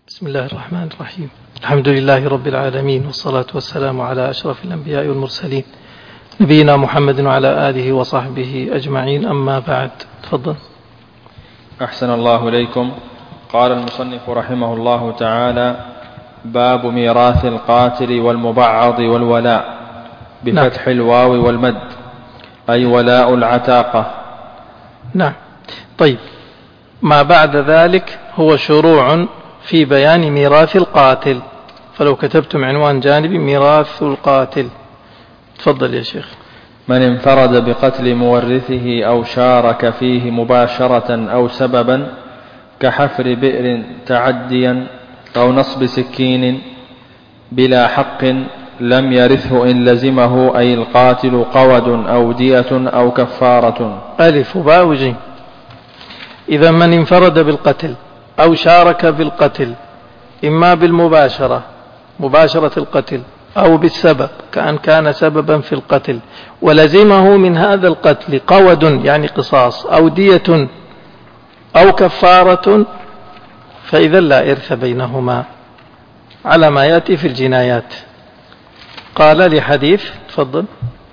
بسم الله الرحمن الرحيم. الحمد لله رب العالمين، والصلاة والسلام على أشرف الأنبياء والمرسلين نبينا محمد وعلى آله وصحبه أجمعين، أما بعد. تفضل. أحسن الله إليكم. قال المصنف رحمه الله تعالى: باب ميراث القاتل والمبعض والولاء بفتح الواو والمد، أي ولاء العتاقة. نعم. طيب، ما بعد ذلك هو شروع في بيان ميراث القاتل، فلو كتبتم عنوان جانبي: ميراث القاتل. تفضل يا شيخ. من انفرد بقتل مورثه أو شارك فيه مباشرة أو سببا، كحفر بئر تعديا أو نصب سكين بلا حق، لم يرثه إن لزمه، أي القاتل، قود أو دية أو كفارة. ألف وباء وجيم. إذا من انفرد بالقتل أو شارك بالقتل، إما بالمباشرة، مباشرة القتل، أو بالسبب، كأن كان سببا في القتل، ولزمه من هذا القتل قود يعني قصاص، أو دية أو كفارة، فإذا لا إرث بينهما على ما يأتي في الجنايات. قال لحديث، تفضل.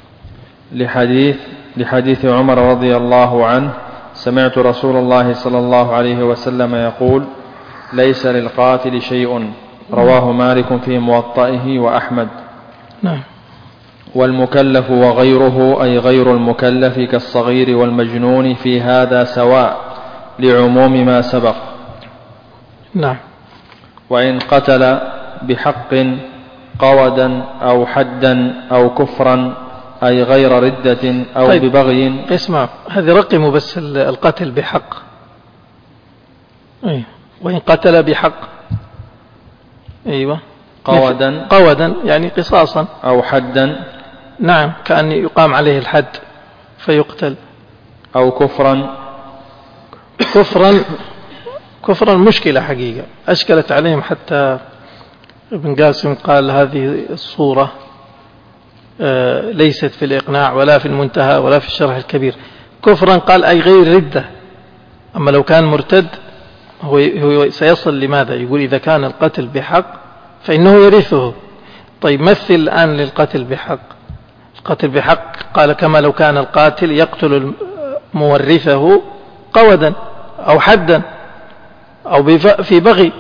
لحديث عمر رضي الله عنه: سمعت رسول الله صلى الله عليه وسلم يقول: ليس للقاتل شيء. رواه مالك في موطئه وأحمد. نعم. والمكلف وغيره، أي غير المكلف كالصغير والمجنون، في هذا سواء، لعموم ما سبق. نعم. وإن قتل بحق قودا أو حدا أو كفرا، أي غير ردة أو طيب، ببغي. اسمع، هذه رقموا بس القتل بحق. وإن قتل بحق، أيوة، قودا يعني قصاصا، أو حدا، نعم، كأن يقام عليه الحد فيقتل. أو كفرا مشكلة حقيقة، أشكلت عليهم، حتى ابن قاسم قال هذه الصورة ليست في الإقناع ولا في المنتهى ولا في الشرح الكبير. كفرا قال أي غير ردة، أما لو كان مرتد هو سيصل لماذا؟ يقول إذا كان القتل بحق فإنه يرثه. طيب، مثل الآن للقتل بحق. القتل بحق قال كما لو كان القاتل يقتل مورثه قودا أو حدا أو في بغي.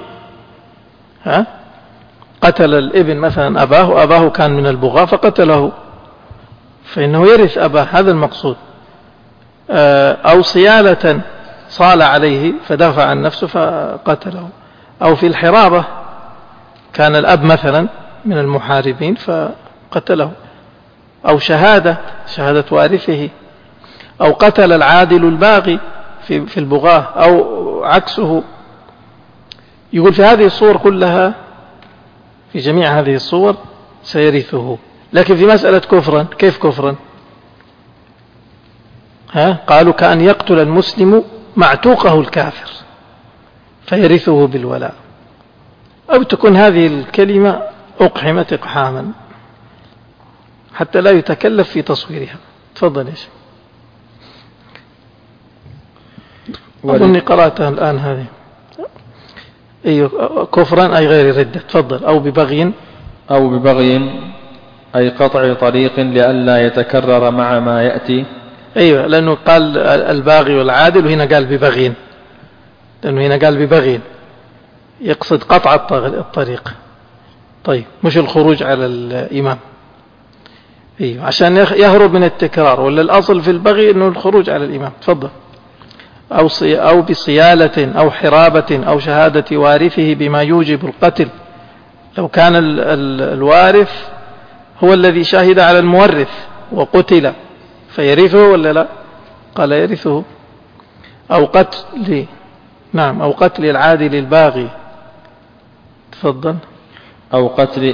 قتل الابن مثلا أباه كان من البغاة فقتله، فإنه يرث أباه، هذا المقصود. أو صيالة، صال عليه فدافع عن نفسه فقتله. أو في الحرابة، كان الأب مثلا من المحاربين فقتله. أو شهادة وارثه. أو قتل العادل الباغي في البغاة، أو عكسه. يقول في هذه الصور كلها، في جميع هذه الصور سيرثه. لكن في مسألة كفرا، كيف كفرا؟ قالوا كأن يقتل المسلم معتوقه الكافر فيرثه بالولاء، أو تكون هذه الكلمة أقحمت إقحاما حتى لا يتكلف في تصويرها. تفضل يا شيخ. أظني قرأتها الآن هذه. أيوة، كفرا أي غير ردة. تفضل. أو ببغي أي قطع طريق لئلا يتكرر مع ما يأتي. أيوة، لأنه قال الباغي والعادل، وهنا قال ببغي، لأنه هنا قال ببغي يقصد قطع الطريق. طيب، مش الخروج على الإمام. أيوة، عشان يهرب من التكرار، ولا الأصل في البغي أنه الخروج على الإمام. تفضل. أو بصيالة أو حرابة أو شهادة وارثه بما يوجب القتل. لو كان الوارث هو الذي شهد على المورث وقتل فيرثه ولا لا؟ قال يرثه. أو قتل العادل الباغي. تفضل. أو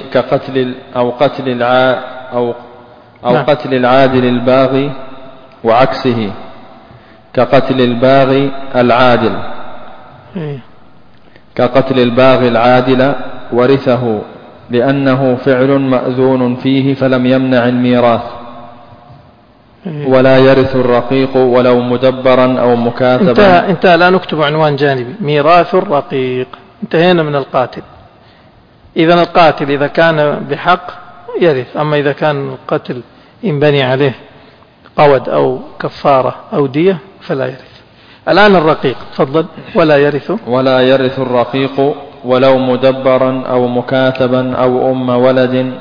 قتل العادل الباغي وعكسه، كقتل الباغي العادل. كقتل الباغي العادل ورثه، لأنه فعل مأذون فيه فلم يمنع الميراث. ولا يرث الرقيق ولو مدبرا أو مكاتبا. انتهى. لا نكتب عنوان جانبي: ميراث الرقيق. انتهينا من القاتل. إذا القاتل إذا كان بحق يرث، أما إذا كان القتل ينبني عليه قود أو كفارة أو دية فلا يرث. الآن الرقيق تفضل. ولا يرث الرقيق ولو مدبرا أو مكاتبا أو أم ولد،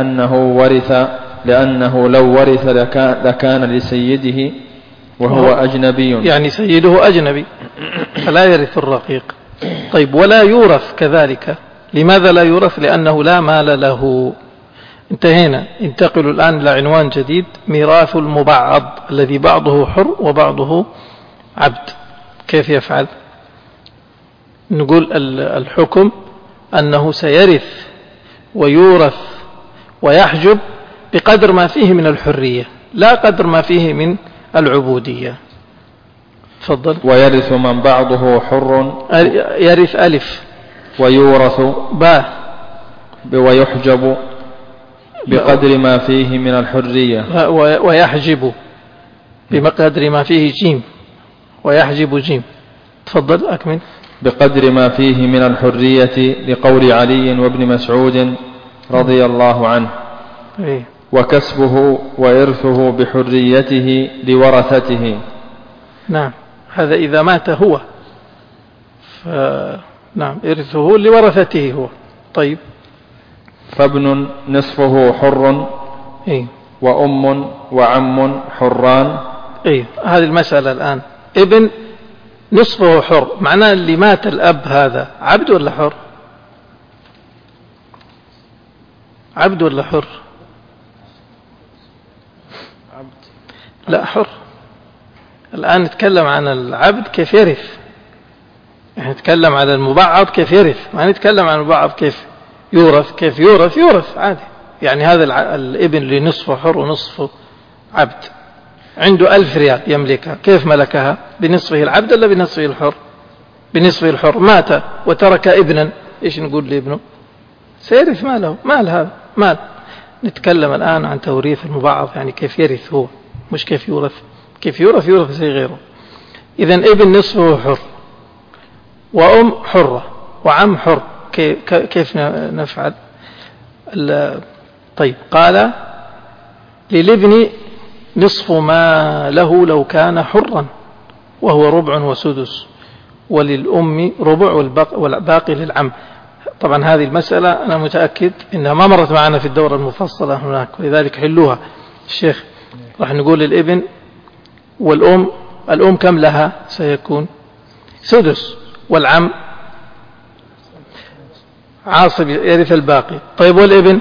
لأنه لو ورث لكان لسيده وهو أجنبي، يعني سيده أجنبي فلا يرث الرقيق. طيب ولا يورث كذلك. لماذا لا يورث؟ لأنه لا مال له. انتهينا. انتقل الآن إلى عنوان جديد، ميراث المبعض الذي بعضه حر وبعضه عبد. كيف يفعل؟ نقول الحكم أنه سيرث ويورث ويحجب بقدر ما فيه من الحرية، لا قدر ما فيه من العبودية. تفضل. ويرث من بعضه حر، يرث ألف، ويورث باء، ويحجب بقدر ما فيه من الحرية، ويحجب بقدر ما فيه جيم، ويحجب جيم. تفضل أكمل. بقدر ما فيه من الحرية، لقول علي وابن مسعود رضي الله عنه. وكسبه وإرثه بحريته لورثته. نعم، هذا إذا مات هو، نعم إرثه لورثته هو. طيب. فابن نصفه حر، وأم وعم حران. هذه المسألة الآن. ابن نصفه حر، معناه اللي مات الأب هذا عبد ولا حر؟ عبد ولا حر؟ عبد. لا، حر. الآن نتكلم عن العبد كيف يرث، يعني نتكلم على المبعض كيف يرث، ما نتكلم عن المبعض كيف يورث. كيف يورث عادي. يعني هذا الابن اللي نصفه حر ونصفه عبد، عنده 1000 ريال يملكها، كيف ملكها؟ بنصفه العبد ولا بنصفه الحر؟ بنصفه الحر. مات وترك ابنا، ايش نقول لابنه؟ سيرث ماله، مال هذا مال. نتكلم الآن عن توريث المبعض، يعني كيف يرث هو، مش كيف يورث. كيف يورث زي غيره. إذن ابن نصفه حر، وأم حرة، وعم حر. كيف نفعل؟ طيب، قال للابن نصف ما له لو كان حرا وهو ربع وسدس، وللأم ربع والباقي للعم. طبعا هذه المسألة أنا متأكد إنها ما مرت معنا في الدورة المفصلة هناك، ولذلك حلوها الشيخ. راح نقول للابن والأم. الأم كم لها؟ سيكون سدس، والعم عاصب يرث الباقي. طيب والابن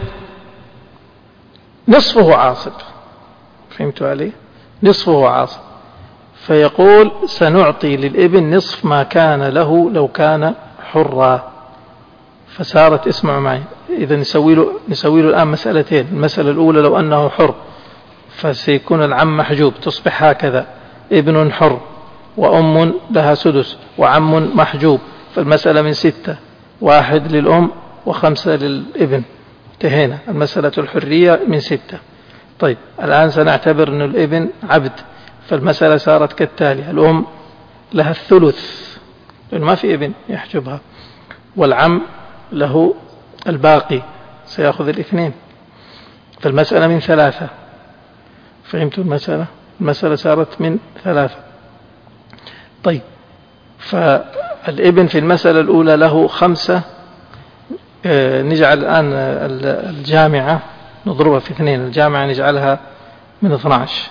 نصفه عاصب، فهمتوا علي؟ نصفه عاصب. فيقول سنعطي للابن نصف ما كان له لو كان حرا. فصارت، اسمعوا معي، إذا نسوي له الآن مسألتين. المسألة الأولى لو أنه حر فسيكون العم محجوب، تصبح هكذا: ابن حر وأم لها سدس وعم محجوب. فالمسألة من 6، 1 للأم و5 للابن. انتهينا. المسألة الحرية من 6. طيب الآن سنعتبر أن الابن عبد، فالمسألة صارت كالتالي: الأم لها الثلث لأنه ما في ابن يحجبها، والعم له الباقي سيأخذ 2. فالمسألة من 3. فهمتوا المسألة؟ المسألة صارت من 3. طيب، فالابن في المسألة الأولى له 5. نجعل الآن الجامعة نضربها في 2، الجامعة نجعلها من 12.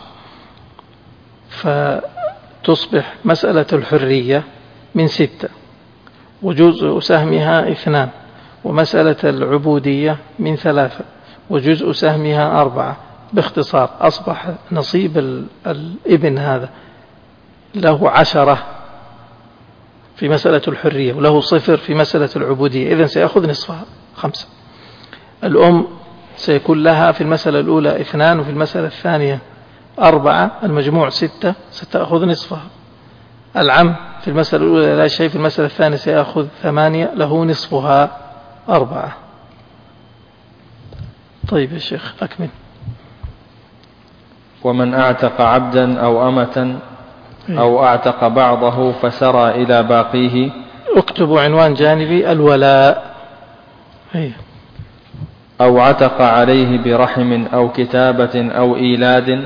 فتصبح مسألة الحرية من 6، وجزء سهمها 2، ومسألة العبودية من 3، وجزء سهمها 4. باختصار أصبح نصيب الابن هذا له 10 في مسألة الحرية، وله 0 في مسألة العبودية. إذن سيأخذ نصفها 5. الأم سيكون لها في المسألة الأولى 2، وفي المسألة الثانية 4، المجموع 6، ستأخذ نصفها. العم في المسألة الأولى لا شيء، في المسألة الثانية سيأخذ 8، له نصفها 4. طيب يا شيخ أكمل. ومن أعتق عبدا أو أمة أو أعتق بعضه فسرى إلى باقيه. اكتبوا عنوان جانبي الولاء. أو عتق عليه برحم أو كتابة أو إيلاد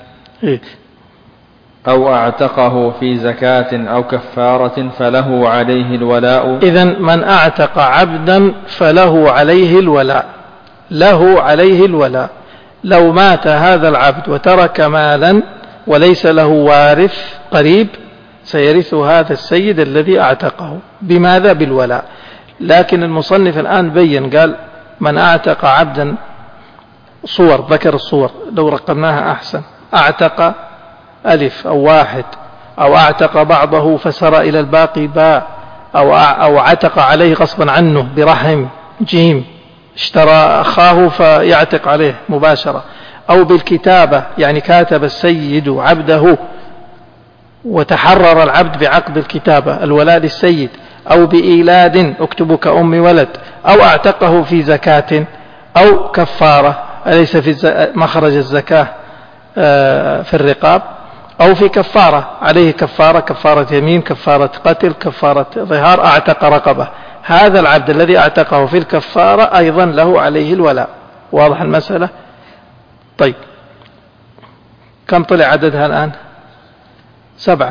أو أعتقه في زكاة أو كفارة فله عليه الولاء. إذن من أعتق عبدا فله عليه الولاء، له عليه الولاء. لو مات هذا العبد وترك مالا وليس له وارث قريب سيرث هذا السيد الذي أعتقه. بماذا؟ بالولاء. لكن المصنف الآن بين، قال من أعتق عبدا، صور، ذكر الصور، لو رقمناها أحسن. أعتق ألف أو واحد، أو أعتق بعضه فسر إلى الباقي باء، أو عتق عليه غصبا عنه برحم جيم، اشترى أخاه فيعتق عليه مباشرة، أو بالكتابة يعني كاتب السيد عبده وتحرر العبد بعقد الكتابة الولاء للسيد، أو بإيلاد اكتب كأم ولد، أو أعتقه في زكاة أو كفارة، أليس في مخرج الزكاة في الرقاب، أو في كفارة عليه كفارة، كفارة يمين، كفارة قتل، كفارة ظهار، أعتق رقبة. هذا العبد الذي أعتقه في الكفارة أيضا له عليه الولاء. واضح المسألة؟ طيب كم طلع عددها الآن؟ 7.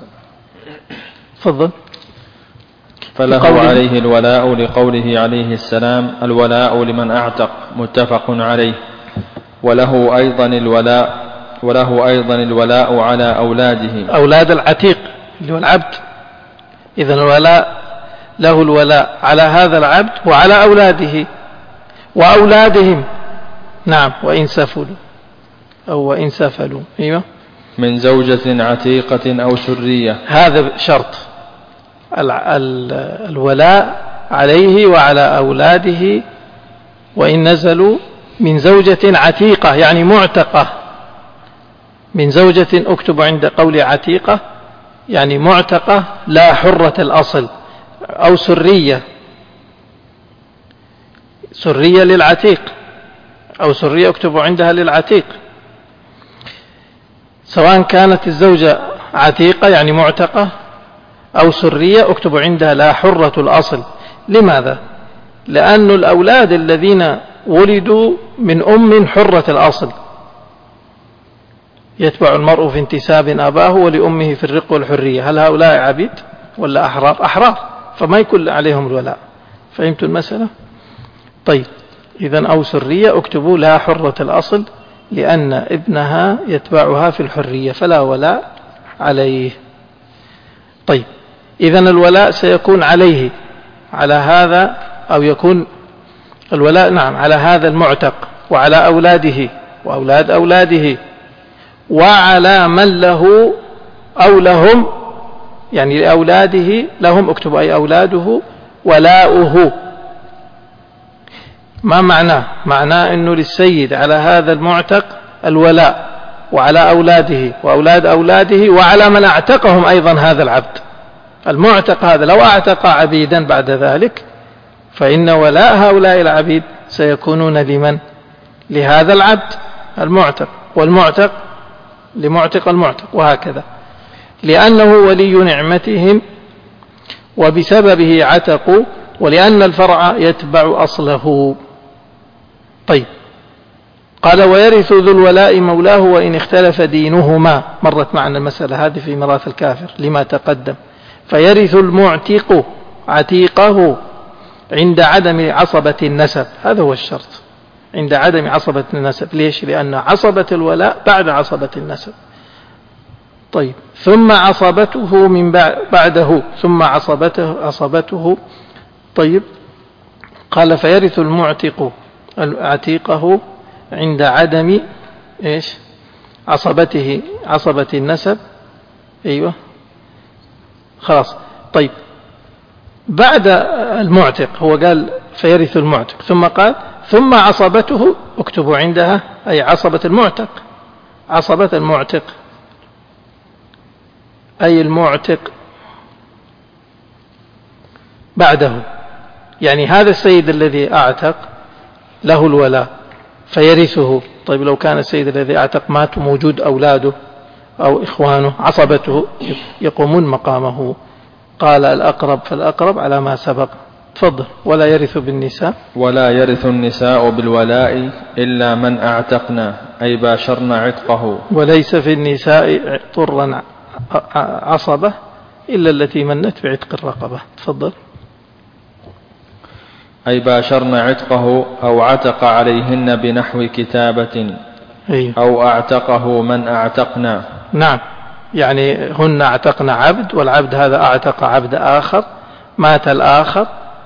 تفضل. فله عليه الولاء لقوله عليه السلام الولاء لمن أعتق، متفق عليه. وله أيضا الولاء على أولاده، أولاد العتيق اللي هو العبد. إذن الولاء له الولاء على هذا العبد وعلى أولاده وأولادهم، نعم، وإن سفلوا أو وإن سفلوا. أيوة. من زوجة عتيقة أو سرية، هذا شرط الولاء عليه وعلى أولاده وإن نزلوا من زوجة عتيقة يعني معتقة. من زوجة اكتب عند قول عتيقة يعني معتقة لا حرة الأصل، أو سرية، سرية للعتيق، أو سرية اكتب عندها للعتيق، سواء كانت الزوجة عتيقة يعني معتقة أو سرية اكتب عندها لا حرة الأصل. لماذا؟ لأن الأولاد الذين ولدوا من أم حرة الأصل يتبع المرء في انتساب أباه ولأمه في الرق والحرية، هل هؤلاء عبيد ولا أحرار؟ أحرار، فما يكون عليهم الولاء. فهمت المسألة؟ طيب إذن أو سرية اكتبوا لا حرة الأصل لأن ابنها يتبعها في الحرية فلا ولاء عليه. طيب إذن الولاء سيكون عليه على هذا، أو يكون الولاء نعم على هذا المعتق وعلى أولاده وأولاد أولاده وعلى من له أو لهم، يعني لأولاده لهم اكتب أي أولاده ولاؤه. ما معناه؟ معناه أنه للسيد على هذا المعتق الولاء وعلى أولاده وأولاد أولاده وعلى من أعتقهم أيضا هذا العبد المعتق. هذا لو أعتق عبيدا بعد ذلك فإن ولاء هؤلاء العبيد سيكونون لمن؟ لهذا العبد المعتق، والمعتق لمعتق المعتق، وهكذا، لأنه ولي نعمتهم وبسببه عتقوا، ولأن الفرع يتبع أصله. طيب قال ويرث ذو الولاء مولاه وإن اختلف دينهما، مرت معنا المسألة هذه في ميراث الكافر لما تقدم. فيرث المعتق عتيقه عند عدم عصبة النسب، هذا هو الشرط، عند عدم عصبة النسب. ليش؟ لأن عصبة الولاء بعد عصبة النسب. طيب ثم عصبته من بعده، ثم عصبته. طيب قال فيرث المعتق عتيقه عند عدم إيش؟ عصبته، عصبة النسب. أيوة خلاص. طيب بعد المعتق هو قال فيرث المعتق، ثم قال ثم عصبته اكتبوا عندها أي عصبة المعتق، عصبة المعتق أي المعتق بعده، يعني هذا السيد الذي أعتق له الولاء فيرثه. طيب لو كان السيد الذي أعتق مات وموجود أولاده أو إخوانه عصبته يقومون مقامه قال الأقرب فالأقرب على ما سبق. تفضل. ولا يرث بالنساء، ولا يرث النساء بالولاء إلا من أعتقنا أي باشرن عتقه. وليس في النساء طرا عصبة إلا التي منت بعتق الرقبة. تفضل. أي باشرن عتقه أو عتق عليهن بنحو كتابة أو أعتقه من أعتقنا. نعم، يعني هن اعتقن عبد، والعبد هذا اعتق عبد آخر، مات الآخر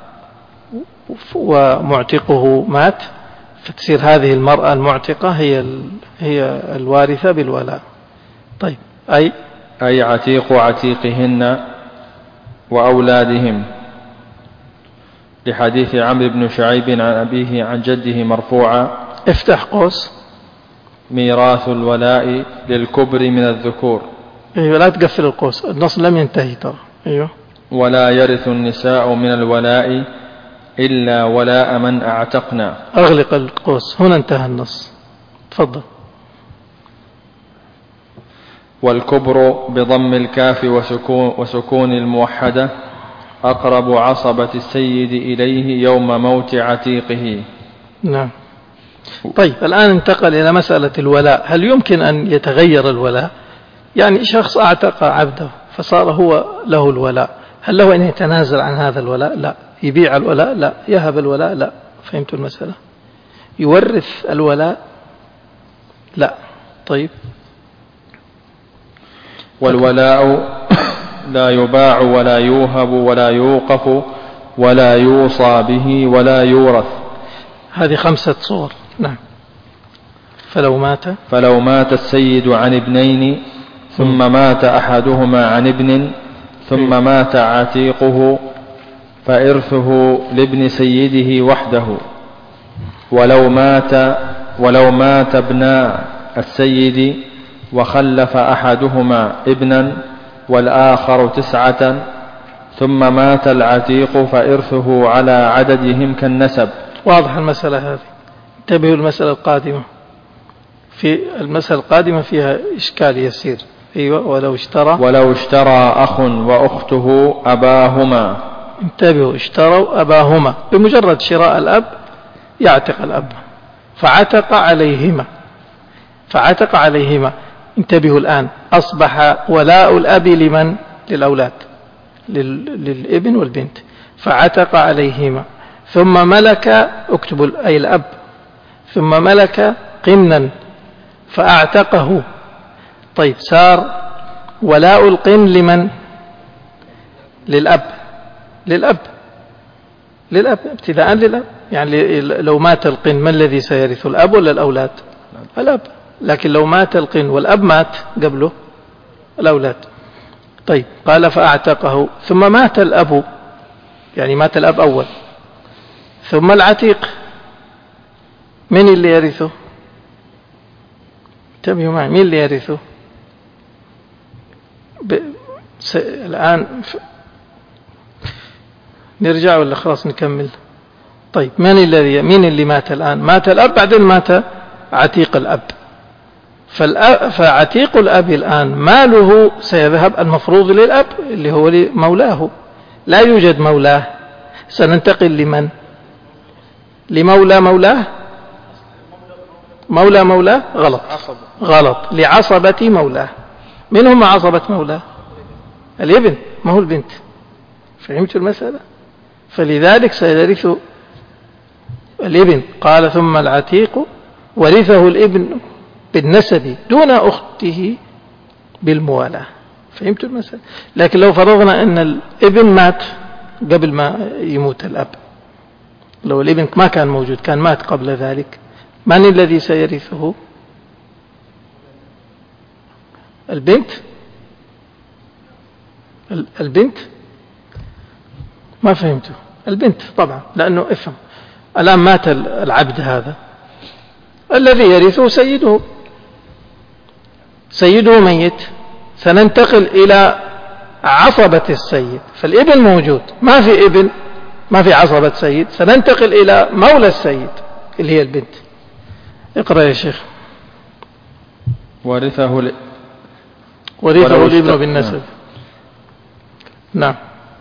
ومعتقه مات، فتصير هذه المرأة المعتقة هي الوارثة بالولاء. طيب. أي عتيق عتيقهن وأولادهم، لحديث عمرو بن شعيب عن أبيه عن جده مرفوعا. افتح قوس. ميراث الولاء للكبر من الذكور. أيوة، لا تقفل القوس، النص لم ينتهي ترى. أيوة. ولا يرث النساء من الولاء إلا ولاء من أعتقنا. أغلق القوس، هنا انتهى النص. تفضل. والكبر بضم الكاف وسكون الموحدة أقرب عصبة السيد إليه يوم موت عتيقه. نعم. طيب، الآن انتقل إلى مسألة الولاء. هل يمكن أن يتغير الولاء؟ يعني شخص أعتق عبده فصار هو له الولاء، هل له أن يتنازل عن هذا الولاء؟ لا. يبيع الولاء؟ لا. يهب الولاء؟ لا. فهمت المسألة؟ يورث الولاء؟ لا. طيب. والولاء لا يباع ولا يوهب ولا يوقف ولا يوصى به ولا يورث. هذه 5 صور. نعم. فلو مات السيد عن ابنين ثم مات أحدهما عن ابن ثم مات عتيقه فإرثه لابن سيده وحده. ولو مات ابن السيد وخلف أحدهما ابنا والآخر 9 ثم مات العتيق فإرثه على عددهم كالنسب. واضح المسألة هذه. انتبهوا المسألة القادمة. في المسألة القادمة فيها إشكال يسير. أيوة. ولو اشترى أخ وأخته أباهما. انتبهوا، اشتروا أباهما، بمجرد شراء الأب يعتق الأب، فعتق عليهما. انتبهوا الآن، أصبح ولاء الأب لمن؟ للأولاد، للابن والبنت، فعتق عليهما. ثم ملك، اكتبوا أي الأب، ثم ملك قنا فأعتقه. طيب، صار ولاء القن لمن؟ للأب ابتداء للأب. يعني لو مات القن ما الذي سيرث، الأب ولا الأولاد؟ الأب. لكن لو مات القن والأب مات قبله، الأولاد. طيب، قال فأعتقه ثم مات الأب، يعني مات الأب أول، ثم العتيق، من اللي يرثه؟ انتبهوا معي، مين اللي يرثه؟ الآن نرجع ولا خلاص نكمل؟ طيب، مين اللي مات الآن؟ مات الأب، بعدين مات عتيق الأب. فعتيق الأب الآن ماله سيذهب المفروض للأب اللي هو مولاه. لا يوجد مولاه، سننتقل لمن؟ لمولى مولاه. غلط. لعصبة مولاه. من هم عصبة مولاه؟ الابن، ما هو البنت. فهمت المسألة؟ فلذلك سيرث الابن. قال ثم العتيق ورثه الابن بالنسب دون أخته بالموالاة. فهمت المسألة؟ لكن لو فرضنا أن الابن مات قبل ما يموت الأب، لو الابن ما كان موجود، كان مات قبل ذلك، من الذي سيرثه؟ البنت. ما فهمته. البنت طبعا، لأنه افهم الآن مات العبد هذا، الذي يرثه سيده ميت، سننتقل إلى عصبة السيد. فالابن موجود، ما في ابن، ما في عصبة سيد، سننتقل إلى مولى السيد اللي هي البنت. اقرأ يا شيخ. ورثه الابن بالنسب. نعم.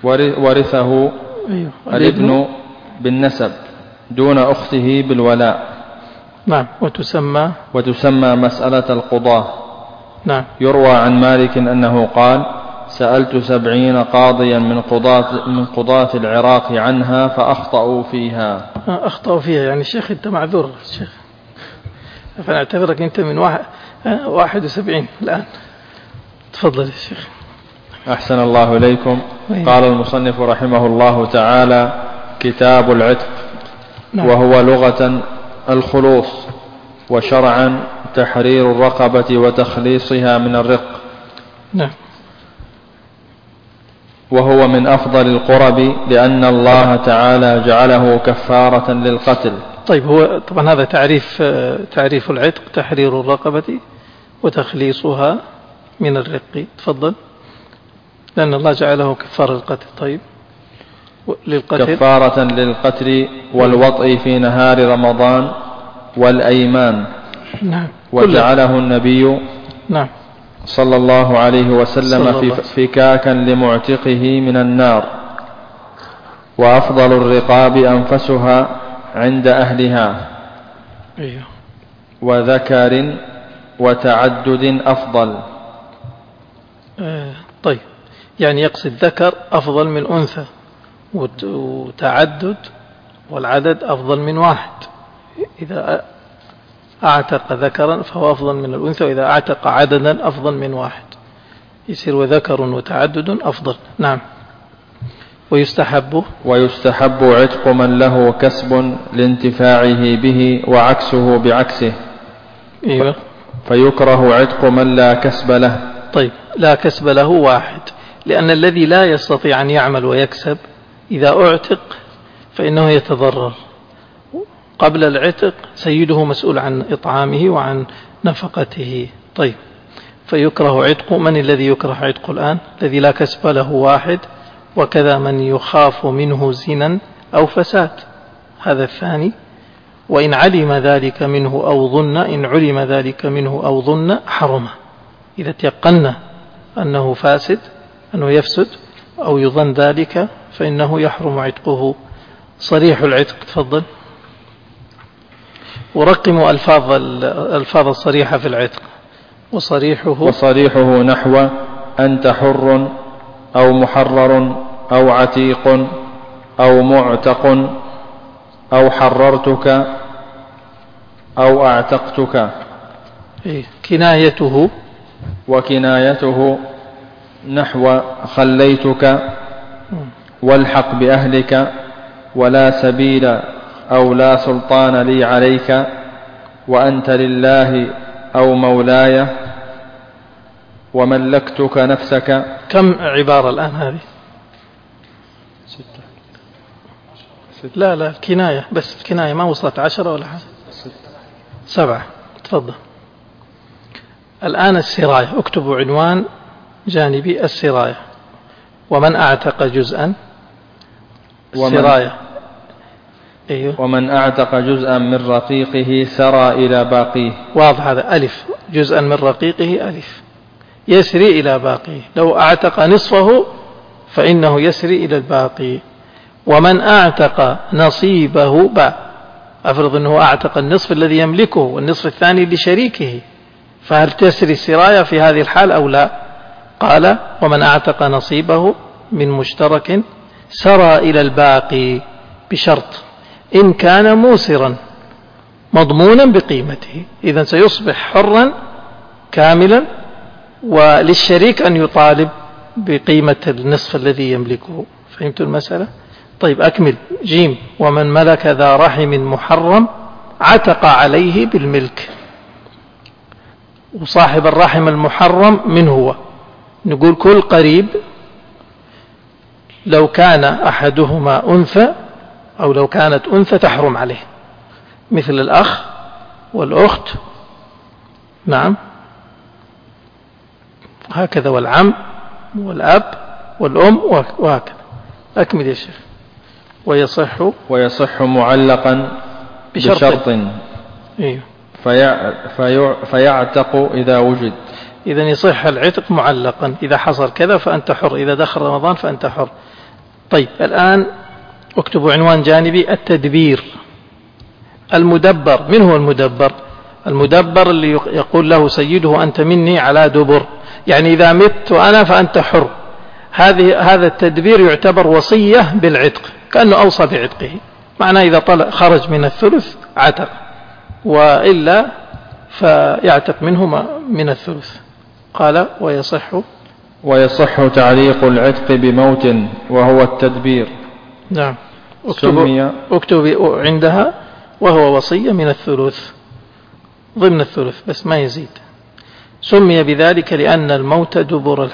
ورثه الابن بالنسب دون أخته بالولاء. نعم. وتسمى مسألة القضاة. نعم. يروى عن مالك أنه قال: سألت 70 قاضيا من قضاة العراق عنها فأخطأوا فيها. يعني الشيخ أنت معذور الشيخ، فنعتبرك أنت من 71 الآن. تفضل يا شيخ. أحسن الله إليكم. قال المصنف رحمه الله تعالى: كتاب العتق. نعم. وهو لغة الخلوص، وشرعا تحرير الرقبة وتخليصها من الرق. نعم. وهو من أفضل القرب لأن الله تعالى جعله كفارة للقتل. طيب، هو طبعا هذا تعريف العتق: تحرير الرقبة وتخليصها من الرق. تفضل. لأن الله جعله كفارة للقتل. طيب، للقتل كفارة للقتل والوطء في نهار رمضان والأيمان. نعم. وجعله النبي نعم صلى الله عليه وسلم فكاكا لمعتقه من النار. وأفضل الرقاب أنفسها عند أهلها. أيوه. وذكر وتعدد أفضل. طيب، يعني يقصد ذكر أفضل من أنثى، وتعدد والعدد أفضل من واحد. إذا أعتق ذكرا فهو أفضل من الأنثى، وإذا أعتق عددا أفضل من واحد، يصير وذكر وتعدد أفضل. نعم. ويستحب عتق من له كسب لانتفاعه به وعكسه بعكسه. أيوة. فيكره عتق من لا كسب له. طيب، لا كسب له واحد، لأن الذي لا يستطيع أن يعمل ويكسب إذا أعتق فإنه يتضرر. قبل العتق سيده مسؤول عن إطعامه وعن نفقته. طيب، فيكره عتق. من الذي يكره عتق الآن؟ الذي لا كسب له واحد، وكذا من يخاف منه زنا أو فساد، هذا الثاني. وإن علم ذلك منه أو ظن، إن علم ذلك منه أو ظن حرمه. إذا تيقن أنه فاسد، أنه يفسد، أو يظن ذلك، فإنه يحرم عتقه. صريح العتق. تفضل. ورقموا الألفاظ الصريحة في العتق. وصريحه نحو: أنت حر، أو محرر، أو عتيق، أو معتق، أو حررتك، أو أعتقتك. وكنايته نحو: خليتك، والحق بأهلك، ولا سبيل أو لا سلطان لي عليك، وأنت لله أو مولاي، وملكتك نفسك. كم عبارة الآن هذه؟ 6. لا الكناية بس، الكناية ما وصلت 10 ولا حاجة. 7. تفضل. الآن السراية. اكتبوا عنوان جانبي: السراية. ومن أعتق جزءا. السراية. أيوه. ومن أعتق جزءا من رقيقه سرى إلى باقيه. واضح هذا. ألف. جزءا من رقيقه ألف، يسري إلى باقيه. لو أعتق نصفه فإنه يسري إلى الباقي. ومن أعتق نصيبه باء. أفرض أنه أعتق النصف الذي يملكه والنصف الثاني لشريكه، فهل تسري السراية في هذه الحال أو لا؟ قال: ومن أعتق نصيبه من مشترك سرى إلى الباقي، بشرط إن كان موسرا مضمونا بقيمته. إذن سيصبح حرا كاملا، وللشريك أن يطالب بقيمة النصف الذي يملكه. فهمت المسألة؟ طيب، أكمل. جيم. ومن ملك ذا رحم محرم عتق عليه بالملك. وصاحب الرحم المحرم من هو؟ نقول كل قريب لو كان أحدهما أنثى، أو لو كانت أنثى تحرم عليه، مثل الأخ والأخت. نعم، هكذا، والعم والأب والأم، وهكذا. أكمل يا شيخ. ويصح معلقا بشرط. إيه. فيعتق إذا وجد. إذن يصح العتق معلقا: إذا حصل كذا فأنت حر، إذا دخل رمضان فأنت حر. طيب الآن اكتبوا عنوان جانبي: التدبير. المدبر، من هو المدبر؟ المدبر اللي يقول له سيده أنت مني على دبر، يعني إذا مت أنا فأنت حر. هذا التدبير يعتبر وصية بالعتق، كأنه أوصى بعتقه، معناه إذا خرج من الثلث عتق، وإلا فيعتق منه من الثلث. قال: ويصح تعليق العتق بموت وهو التدبير. نعم، اكتب عندها وهو وصية من الثلث، ضمن الثلث بس ما يزيد. سمي بذلك لأن الموت دبر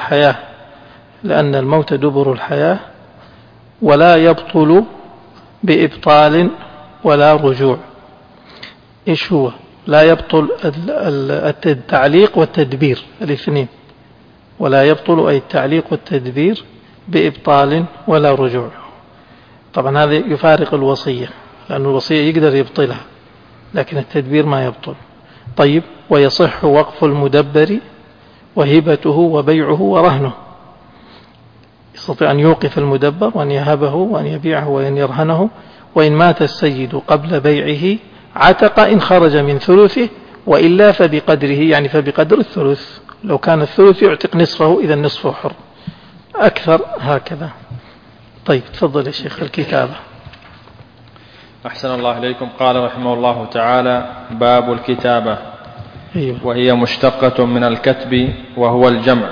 الحياة، ولا يبطل بإبطال ولا رجوع. إيش هو؟ لا يبطل التعليق والتدبير الاثنين، ولا يبطل أي التعليق والتدبير بإبطال ولا رجوع. طبعا هذا يفارق الوصية، لأن الوصية يقدر يبطلها لكن التدبير ما يبطل. طيب: ويصح وقف المدبر وهبته وبيعه ورهنه. يستطيع أن يوقف المدبر وأن يهبه وأن يبيعه وأن يرهنه. وإن مات السيد قبل بيعه عتق إن خرج من ثلثه، وإلا فبقدره، يعني فبقدر الثلث. لو كان الثلث يعتق نصفه، إذا نصفه حر، أكثر هكذا. طيب تفضل يا شيخ الكتابة. أحسن الله إليكم. قال رحمه الله تعالى: باب الكتابة. وهي مشتقة من الكتب وهو الجمع،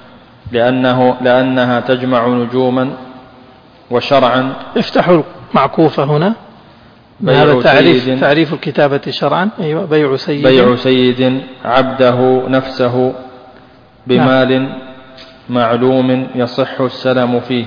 لأنها تجمع نجوما. وشرعا افتحوا المعكوفة هنا. هذا تعريف الكتابة شرعا. أيوة. بيع سيد عبده نفسه بمال معلوم يصح السلم فيه.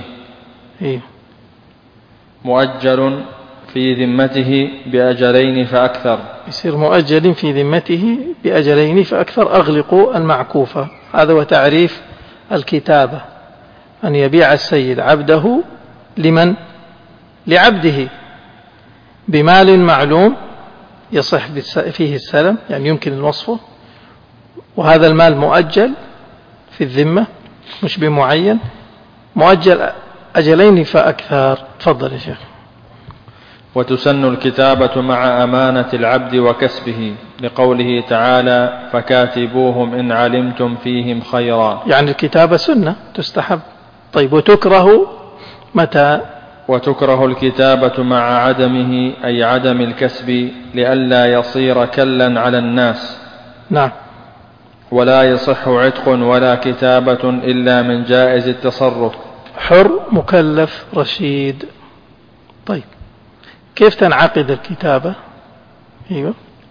مؤجل في ذمته بأجلين فأكثر. يصير مؤجل في ذمته بأجلين فأكثر. أغلقوا المعكوفة. هذا هو تعريف الكتابة: أن يبيع السيد عبده لمن؟ لعبده بمال معلوم يصح فيه السلم، يعني يمكن وصفه، وهذا المال مؤجل في الذمة مش بمعين، مؤجل أجلين فأكثر. تفضل يا شيخ. وتسن الكتابة مع أمانة العبد وكسبه، لقوله تعالى: فكاتبوهم إن علمتم فيهم خيرا. يعني الكتابة سنة تستحب. طيب وتكره متى؟ وتكره الكتابة مع عدمه، أي عدم الكسب، لئلا يصير كلا على الناس. نعم. ولا يصح عتق ولا كتابة إلا من جائز التصرف، حر مكلف رشيد. طيب كيف تنعقد الكتابة؟ أيوة.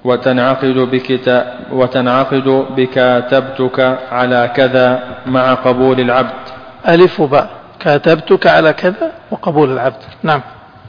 وتنعقد بكاتبتك على كذا مع قبول العبد. ألف وباء. كاتبتك على كذا وقبول العبد. نعم.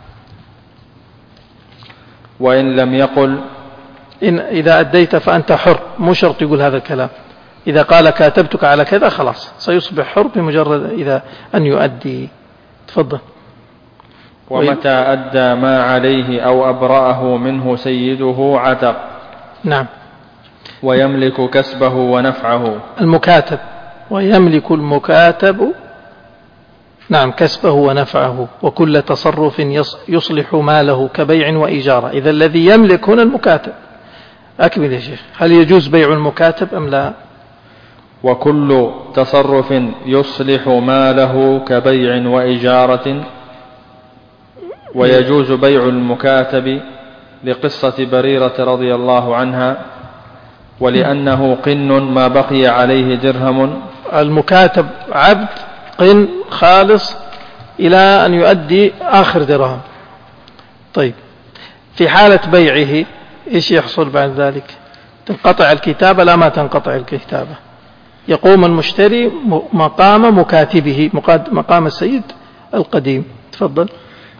وإن لم يقل إذا أديت فأنت حر، مو شرط يقول هذا الكلام. إذا قال كاتبتك على كذا خلاص سيصبح حر بمجرد إذا أن يؤدي. تفضل. ومتى أدى ما عليه أو أبرأه منه سيده عتق. نعم. ويملك كسبه ونفعه. المكاتب. ويملك المكاتب نعم كسبه ونفعه وكل تصرف يصلح ماله كبيع وإجارة. إذا الذي يملك هنا المكاتب. أكمل يا شيخ. هل يجوز بيع المكاتب أم لا؟ وكل تصرف يصلح ماله كبيع وإجارة. ويجوز بيع المكاتب لقصة بريرة رضي الله عنها، ولأنه قن ما بقي عليه درهم. المكاتب عبد قن خالص إلى أن يؤدي آخر درهم. طيب في حالة بيعه إيش يحصل بعد ذلك؟ تنقطع الكتابة؟ لا، ما تنقطع الكتابة. يقوم المشتري مقام مكاتبه، مقام السيد القديم. تفضل.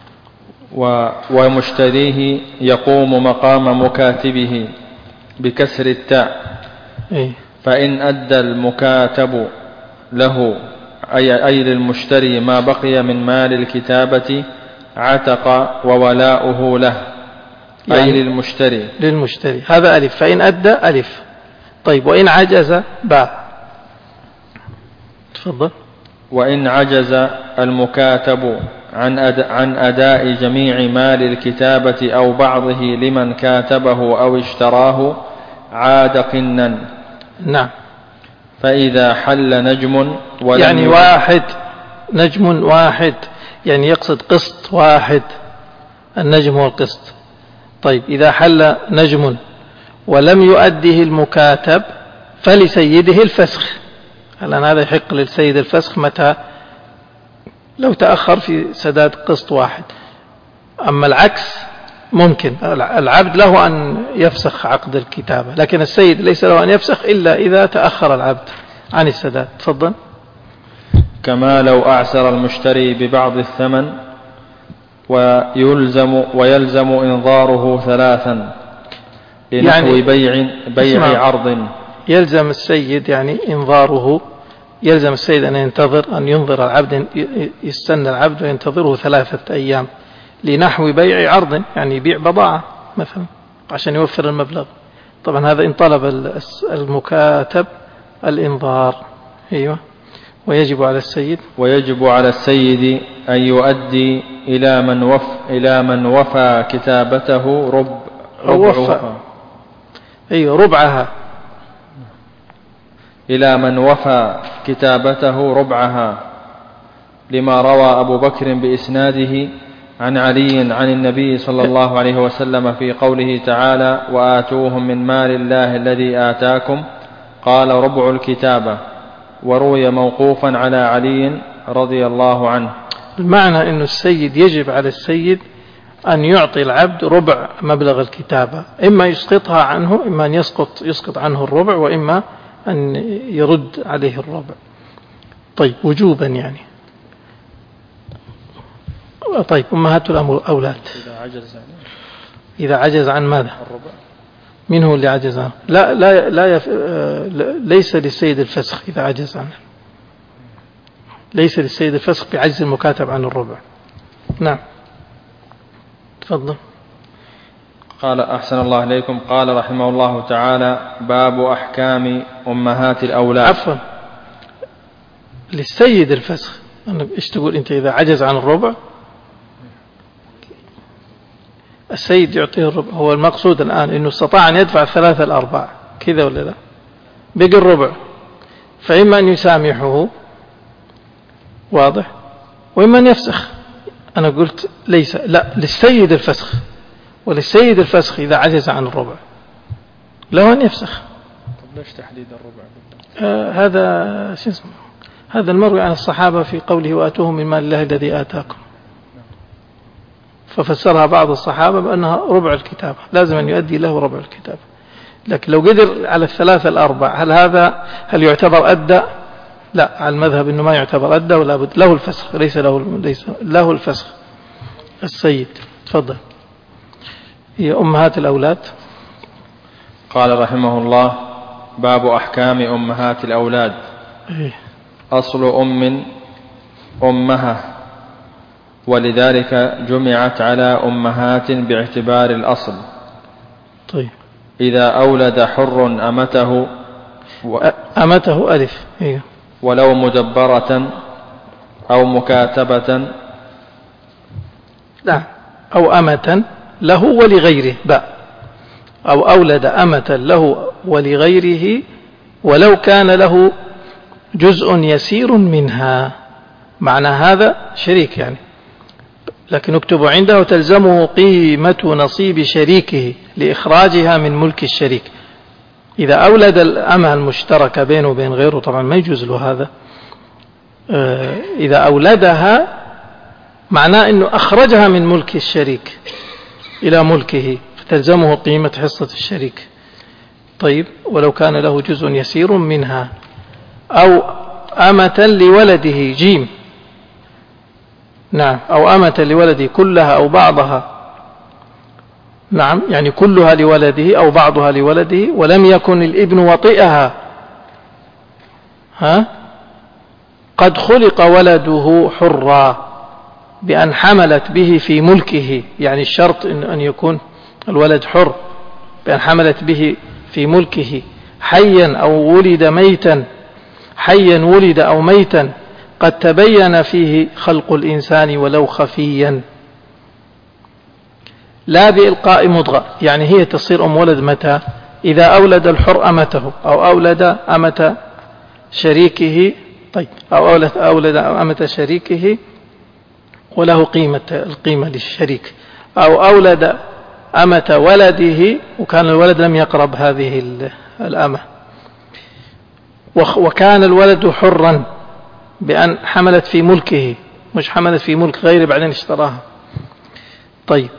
ومشتريه يقوم مقام مكاتبه بكسر التاء. فإن أدى المكاتب له أي للمشتري ما بقي من مال الكتابة عتق وولاؤه له، يعني أي للمشتري. هذا ألف. فإن أدى ألف. طيب وإن عجز باء. تفضل. وإن عجز المكاتب عن أداء جميع مال الكتابة أو بعضه لمن كاتبه أو اشتراه عاد قنا. نعم. فإذا حل نجم يعني واحد، نجم واحد، يعني يقصد قسط واحد، النجم هو القسط. طيب إذا حل نجم ولم يؤده المكاتب فلسيده الفسخ. الآن هذا يحق للسيد الفسخ متى؟ لو تأخر في سداد قسط واحد. أما العكس ممكن، العبد له أن يفسخ عقد الكتابة، لكن السيد ليس له أن يفسخ إلا إذا تأخر العبد عن السداد. تفضل. كما لو أعسر المشتري ببعض الثمن ويلزم إنظاره ثلاثا لنحو يعني بيع عرض. يلزم السيد يعني إنظاره، يلزم السيد أن ينتظر، أن ينظر العبد، يستنى العبد وينتظره 3 أيام لنحو بيع عرض، يعني يبيع بضاعة مثلا عشان يوفر المبلغ. طبعا هذا إن طلب المكاتب الإنظار. أيوة. ويجب على السيد أن يؤدي إلى من وفى كتابته ربعها. أيوة، ربعها. إلى من وفى كتابته ربعها، لما روى أبو بكر بإسناده عن علي عن النبي صلى الله عليه وسلم في قوله تعالى: وآتوهم من مال الله الذي آتاكم، قال ربع الكتابة. وروي موقوفا على علي رضي الله عنه. المعنى أن السيد يجب على السيد أن يعطي العبد ربع مبلغ الكتابة، إما يسقطها عنه، إما أن يسقط عنه الربع، وإما أن يرد عليه الربع. طيب، وجوبا يعني. طيب، أمهات الأولاد إذا عجز عن ماذا؟ الربع. من هو اللي عجز عنه؟ ليس للسيد الفسخ إذا عجز عنه، ليس للسيد الفسخ بعجز المكاتب عن الربع. نعم. تفضل. قال: أحسن الله إليكم. قال رحمه الله تعالى: باب أحكام أمهات الأولاد. عفوا، للسيد الفسخ. إيش تقول أنت؟ إذا عجز عن الربع السيد يعطيه الربع. هو المقصود الآن أنه استطاع أن يدفع 3/4 كذا ولا لا؟ بقي الربع، فإما أن يسامحه، واضح، وإما أن يفسخ. أنا قلت للسيد الفسخ، وللسيد الفسخ إذا عجز عن الربع له أن يفسخ. طب ليش تحديد الربع؟ هذا شو اسمه، هذا المروي عن الصحابة في قوله: وآتوهم من مال الله الذي آتاكم، ففسرها بعض الصحابة بأنها ربع الكتابة، لازم أن يؤدي له ربع الكتابة. لكن لو قدر على 3/4 هل يعتبر أدى؟ لا، على المذهب أنه ما يعتبر أدى، ولا بد له الفسخ، ليس له الفسخ السيد. تفضل. هي أمهات الأولاد. قال رحمه الله: باب أحكام أمهات الأولاد. أصل أمها، ولذلك جمعت على أمهات باعتبار الأصل. طيب. إذا أولد حر أمته ألف. ولو مدبرة أو مكاتبة. لا، أو أمة له ولغيره باء، أو أولد أمة له ولغيره ولو كان له جزء يسير منها. معنى هذا شريك يعني، لكن اكتب عنده: تلزمه قيمة نصيب شريكه لإخراجها من ملك الشريك. إذا أولد الأمة المشتركة بينه وبين غيره، طبعا ما يجوز له هذا. إذا أولدها معناه أنه أخرجها من ملك الشريك إلى ملكه، فتلزمه قيمة حصة الشريك. طيب، ولو كان له جزء يسير منها. أو أمة لولده جيم. نعم، أو أمة لولده كلها أو بعضها. نعم، يعني كلها لولده أو بعضها لولده، ولم يكن الابن وطئها. قد خلق ولده حرا بأن حملت به في ملكه، يعني الشرط أن يكون الولد حر، بأن حملت به في ملكه حيا أو ولد ميتا، حيا ولد أو ميتا، قد تبين فيه خلق الإنسان ولو خفيا، لا بإلقاء مضغة. يعني هي تصير أم ولد متى؟ إذا أولد الحر أمته، أو أولد أمة شريكه، طيب، أو أولد أمة شريكه وله القيمة للشريك، أو أولد أمة ولده وكان الولد لم يقرب هذه الأمة، وكان الولد حرا بأن حملت في ملكه، مش حملت في ملك غيره بعدين اشتراها. طيب،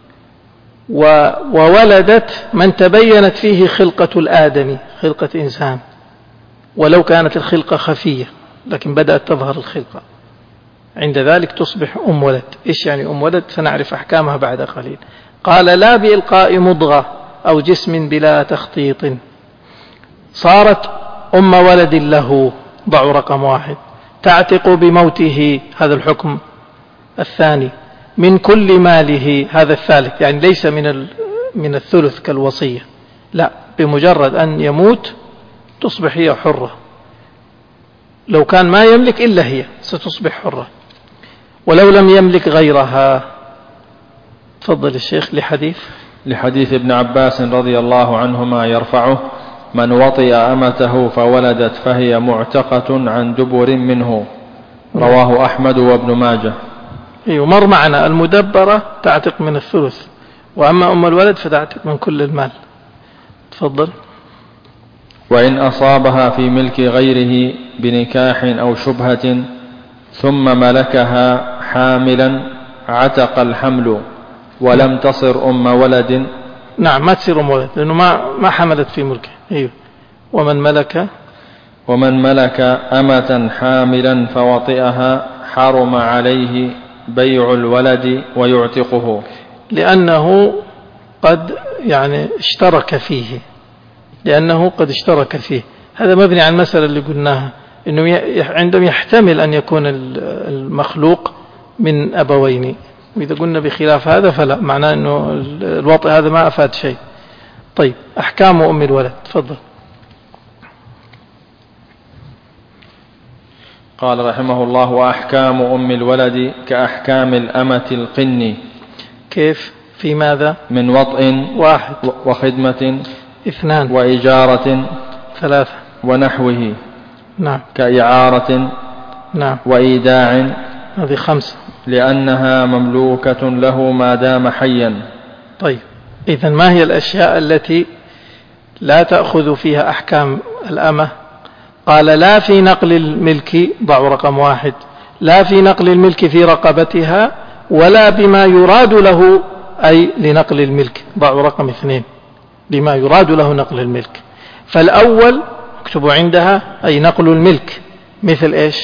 وولدت من تبينت فيه خلقة الآدمي، خلقة إنسان، ولو كانت الخلقة خفية لكن بدأت تظهر الخلقة، عند ذلك تصبح أم ولد. إيش يعني أم ولد؟ سنعرف أحكامها بعد قليل. قال لا بإلقاء مضغة أو جسم بلا تخطيط، صارت أم ولد له، ضعوا رقم 1، تعتق بموته، هذا الحكم الثاني، من كل ماله، هذا الثالث، يعني ليس من الثلث كالوصية، لا، بمجرد أن يموت تصبح هي حرة، لو كان ما يملك إلا هي ستصبح حرة، ولو لم يملك غيرها. تفضل الشيخ. لحديث ابن عباس رضي الله عنهما يرفعه: من وطئ أمته فولدت فهي معتقة عن دبر منه، رواه أحمد وابن ماجه. مر معنا المدبرة تعتق من الثلث، وأما أم الولد فتعتق من كل المال. تفضل. وإن أصابها في ملك غيره بنكاح أو شبهة ثم ملكها حاملا عتق الحمل ولم تصر أم ولد. نعم، ما تصير أم ولد لأنه ما حملت في ملكه. ومن ملك أمة حاملا فوطئها حرم عليه بيع الولد ويعتقه، لأنه قد اشترك فيه. هذا مبني على المسألة اللي قلناها، إنه عندما يحتمل أن يكون المخلوق من أبوين، وإذا قلنا بخلاف هذا فلا، معناه أنه الوطئ هذا ما أفاد شيء. طيب، أحكام أم الولد. تفضل. قال رحمه الله: وأحكام أم الولد كأحكام الأمة القن. كيف؟ في ماذا؟ من وطئ 1، وخدمة 2، وإجارة 3، ونحوه. نعم. كإعارة، نعم، وإيداع، هذه 5، لأنها مملوكة له ما دام حيا. طيب، إذن ما هي الأشياء التي لا تأخذ فيها أحكام الأمة؟ قال لا في نقل الملك، ضعوا رقم 1، لا في نقل الملك في رقبتها، ولا بما يراد له، أي لنقل الملك، ضعوا رقم 2، بما يراد له نقل الملك. فالأول اكتبوا عندها، أي نقل الملك، مثل إيش؟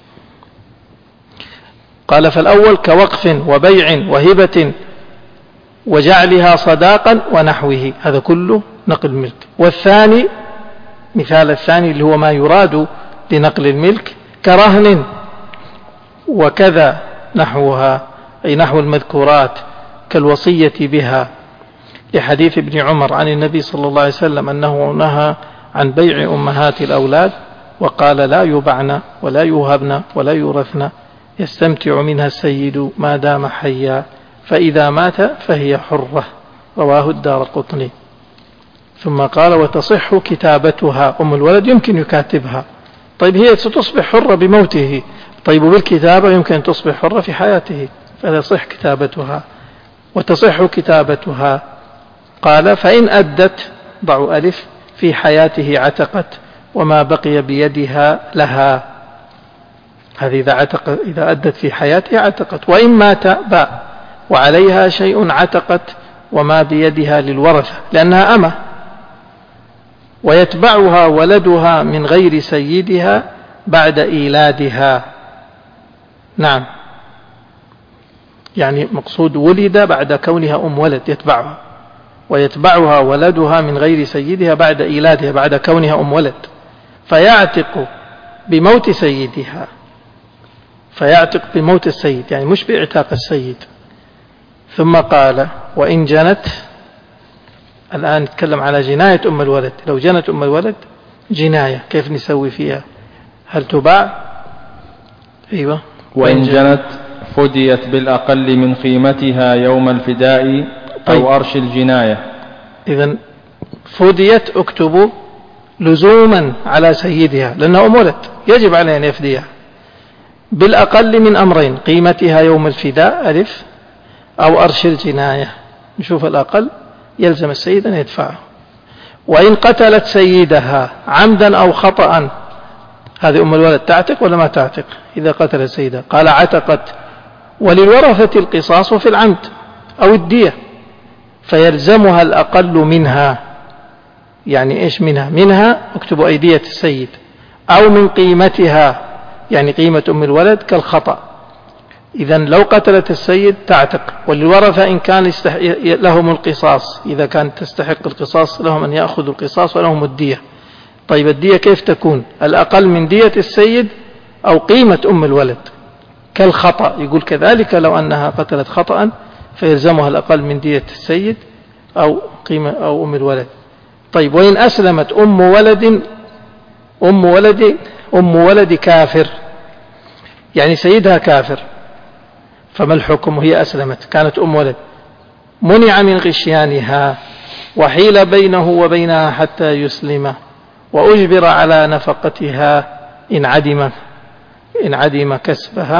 قال فالأول كوقف وبيع وهبة وجعلها صداقا ونحوه، هذا كله نقل الملك. والثاني، مثال الثاني اللي هو ما يراد لنقل الملك، كرهن وكذا نحوها، أي نحو المذكورات، كالوصية بها، لحديث ابن عمر عن النبي صلى الله عليه وسلم أنه نهى عن بيع أمهات الأولاد، وقال لا يبعن ولا يوهبن ولا يورثن، يستمتع منها السيد ما دام حيا، فإذا مات فهي حرة، رواه الدارقطني. ثم قال وتصح كتابتها، أم الولد يمكن يكاتبها، طيب هي ستصبح حرة بموته، طيب بالكتابة يمكن تصبح حرة في حياته، فلا تصح كتابتها. وتصح كتابتها، قال فإن أدت، ضعوا ألف، في حياته عتقت، وما بقي بيدها لها، هذه إذا أدت في حياتها عتقت. وإن مات باء وعليها شيء عتقت، وما بيدها للورثة لأنها أمة. ويتبعها ولدها من غير سيدها بعد إيلادها، نعم، يعني مقصود ولد بعد كونها أم ولد يتبعها، ويتبعها ولدها من غير سيدها بعد إيلادها، بعد كونها أم ولد، فيعتق بموت سيدها، فيعتق بموت السيد، يعني مش باعتاق السيد. ثم قال وإن جنت، الآن نتكلم على جناية أم الولد، لو جنت أم الولد جناية كيف نسوي فيها؟ هل تباع أيوة. وإن جنت فديت بالأقل من قيمتها يوم الفداء أو أرش الجناية. إذن فديت اكتبوا لزوما على سيدها لأنه أم ولد يجب عليه أن يفديها بالأقل من أمرين: قيمتها يوم الفداء ألف أو أرش الجناية. نشوف الأقل يلزم السيد أن يدفعه. وإن قتلت سيدها عمدا أو خطأ، هذه أم الولد تعتق ولا ما تعتق؟ إذا قتلت سيدها قال عتقت. وللورثة القصاص في العمد أو الدية، فيلزمها الأقل منها. يعني إيش منها؟ منها اكتبوا أيدية السيد، أو من قيمتها يعني قيمة أم الولد كالخطأ. إذن لو قتلت السيد تعتق. وللورثة إن كان لهم القصاص، إذا كانت تستحق القصاص لهم أن يأخذوا القصاص ولهم الدية. طيب الدية كيف تكون؟ الأقل من دية السيد أو قيمة أم الولد كالخطأ. يقول كذلك لو أنها قتلت خطأ فيلزمها الأقل من دية السيد أو قيمة أو أم الولد. طيب وإن أسلمت أم ولد كافر، يعني سيدها كافر، فما الحكم؟ وهي أسلمت كانت أم ولد، منع من غشيانها وحيل بينه وبينها حتى يسلم، وأجبر على نفقتها إن عدم كسبها،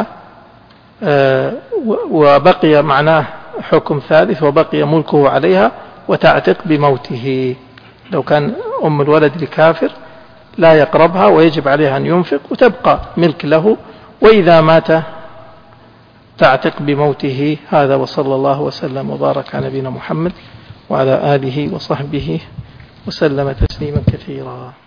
وبقي معناه حكم ثالث وبقي ملكه عليها وتعتق بموته. لو كان أم الولد لكافر لا يقربها ويجب عليها أن ينفق وتبقى ملك له، وإذا مات تعتق بموته. هذا وصلى الله وسلم وبارك على نبينا محمد وعلى آله وصحبه وسلم تسليما كثيرا.